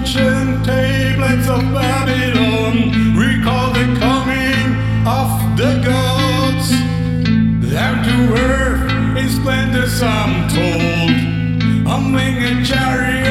ancient tablets of Babylon recall the coming of the gods. Down to earth in splendor some told, on winged chariot